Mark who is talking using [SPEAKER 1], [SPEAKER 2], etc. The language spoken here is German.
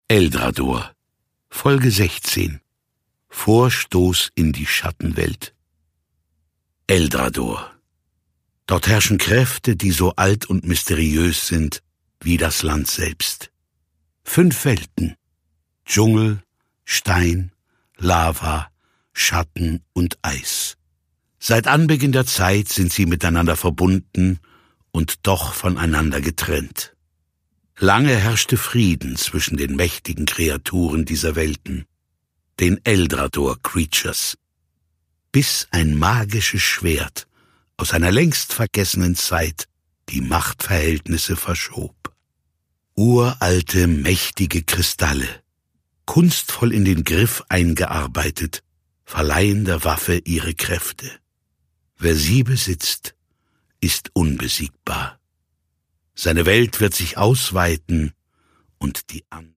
[SPEAKER 1] Eldrador, Folge 16. Vorstoß in die Schattenwelt. Eldrador. Dort herrschen Kräfte, die so alt und mysteriös sind wie das Land selbst. 5 Welten: Dschungel, Stein, Lava, Schatten und Eis. Seit Anbeginn der Zeit sind sie miteinander verbunden und doch voneinander getrennt. Lange herrschte Frieden zwischen den mächtigen Kreaturen dieser Welten, den Eldrador-Creatures, bis ein magisches Schwert aus einer längst vergessenen Zeit die Machtverhältnisse verschob. Uralte, mächtige Kristalle, kunstvoll in den Griff eingearbeitet, verleihen der Waffe ihre Kräfte. Wer sie besitzt, ist unbesiegbar. Seine Welt wird sich ausweiten und die